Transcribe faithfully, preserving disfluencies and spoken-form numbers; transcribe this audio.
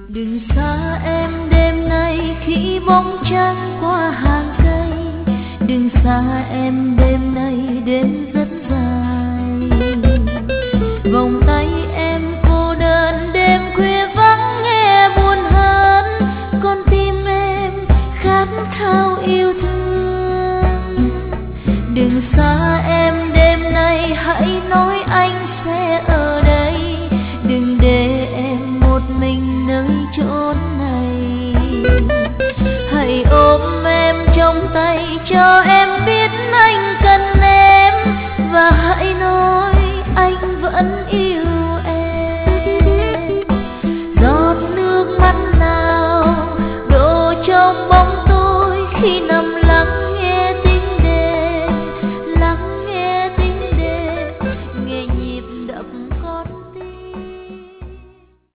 Đừng xa em đêm nay khi bóng trắng qua hàng cây, đừng xa em đêm nay đến rất dài.